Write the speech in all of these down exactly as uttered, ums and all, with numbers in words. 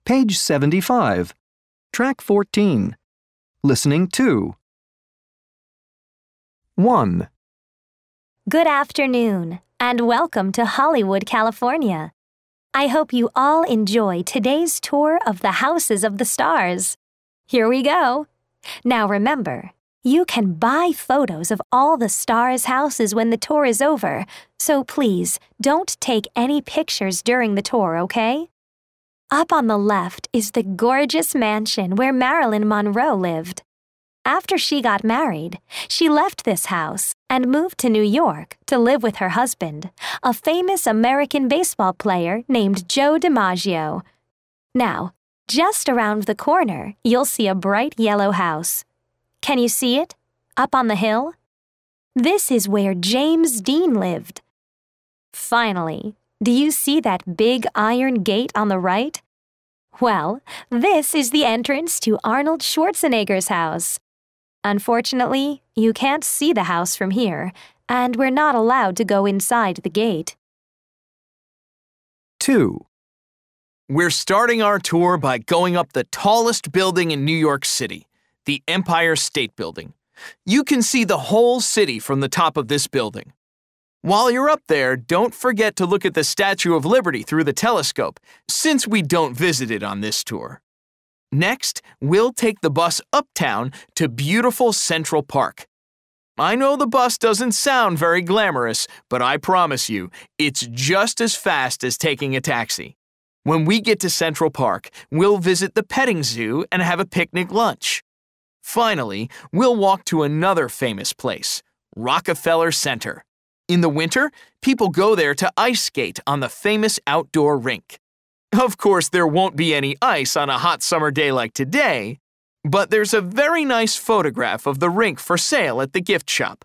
Page seventy-five. Track fourteen. Listening two. one. Good afternoon, and welcome to Hollywood, California. I hope you all enjoy today's tour of the Houses of the Stars. Here we go. Now remember, you can buy photos of all the stars' houses when the tour is over, so please don't take any pictures during the tour, okay? Up on the left is the gorgeous mansion where Marilyn Monroe lived. After she got married, she left this house and moved to New York to live with her husband, a famous American baseball player named Joe DiMaggio. Now, just around the corner, you'll see a bright yellow house. Can you see it? Up on the hill? This is where James Dean lived. Finally, do you see that big iron gate on the right? Well, this is the entrance to Arnold Schwarzenegger's house. Unfortunately, you can't see the house from here, and we're not allowed to go inside the gate. two. We're starting our tour by going up the tallest building in New York City, the Empire State Building. You can see the whole city from the top of this building. While you're up there, don't forget to look at the Statue of Liberty through the telescope, since we don't visit it on this tour. Next, we'll take the bus uptown to beautiful Central Park. I know the bus doesn't sound very glamorous, but I promise you, it's just as fast as taking a taxi. When we get to Central Park, we'll visit the petting zoo and have a picnic lunch. Finally, we'll walk to another famous place, Rockefeller Center. In the winter, people go there to ice skate on the famous outdoor rink. Of course, there won't be any ice on a hot summer day like today, but there's a very nice photograph of the rink for sale at the gift shop.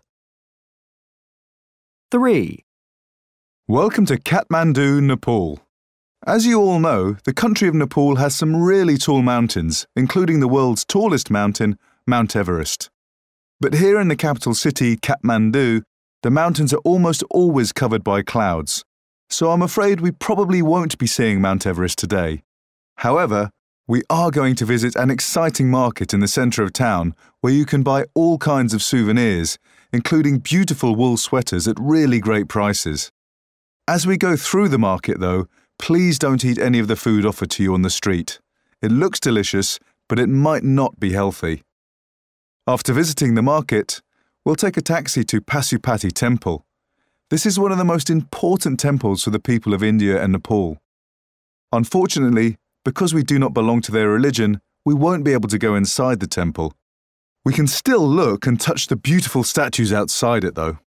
three. Welcome to Kathmandu, Nepal. As you all know, the country of Nepal has some really tall mountains, including the world's tallest mountain, Mount Everest. But here in the capital city, Kathmandu, the mountains are almost always covered by clouds, so I'm afraid we probably won't be seeing Mount Everest today. However, we are going to visit an exciting market in the centre of town where you can buy all kinds of souvenirs, including beautiful wool sweaters at really great prices. As we go through the market, though, please don't eat any of the food offered to you on the street. It looks delicious, but it might not be healthy. After visiting the market, we'll take a taxi to Pasupati Temple. This is one of the most important temples for the people of India and Nepal. Unfortunately, because we do not belong to their religion, we won't be able to go inside the temple. We can still look and touch the beautiful statues outside it, though.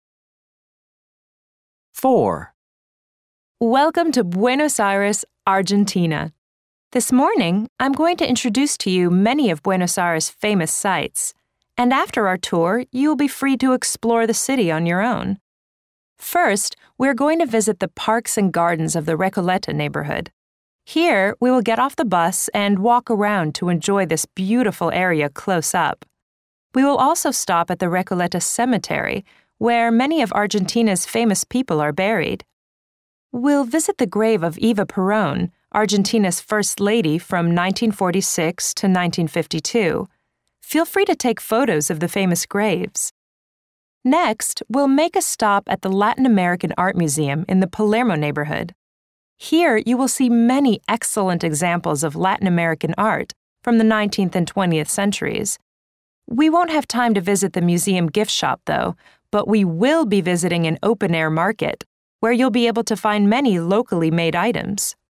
four. Welcome to Buenos Aires, Argentina. This morning, I'm going to introduce to you many of Buenos Aires' famous sites, and after our tour, you'll be free to explore the city on your own. First, we're going to visit the parks and gardens of the Recoleta neighborhood. Here, we will get off the bus and walk around to enjoy this beautiful area close up. We will also stop at the Recoleta Cemetery, where many of Argentina's famous people are buried. We'll visit the grave of Eva Perón, Argentina's first lady from nineteen forty-six to nineteen fifty-two. Feel free to take photos of the famous graves. Next, we'll make a stop at the Latin American Art Museum in the Palermo neighborhood. Here, you will see many excellent examples of Latin American art from the nineteenth and twentieth centuries. We won't have time to visit the museum gift shop, though, but we will be visiting an open-air market, where you'll be able to find many locally made items.